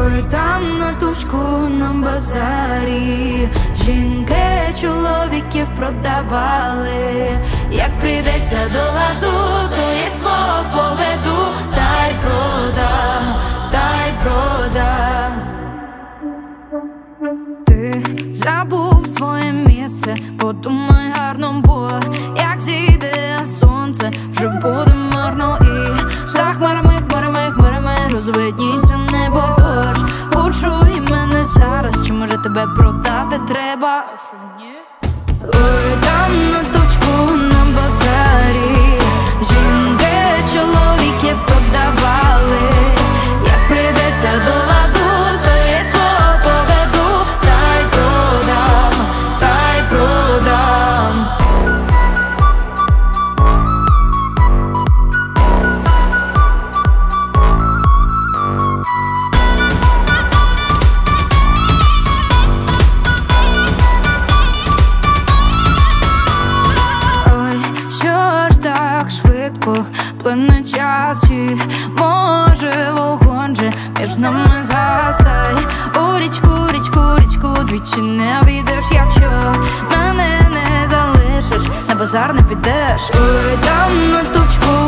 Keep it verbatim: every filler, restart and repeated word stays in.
Ой, там на тучку на базарі жінки чоловіків продавали. Як прийдеться до ладу, то я свого поведу, та й продам, та й продам. Ти забув своє місце, подумай гарно, бо як зійде сонце, вже буде марно. І за хмарами, хмарами, хмарами розвидніться небо. Тож почуй мене зараз, чи може тебе продати треба? Ой, там на точку на базарі жінки чоловіків продавали. Як прийдеться до ладу, то я свого поведу, та й продам, та й продам. Ой, що ж так швидко плине час, чи може вогонь же між нами згастай? У річку, річку, річку двічі не війдеш, якщо мене не залишиш, на базар не підеш. Ой, там на тучку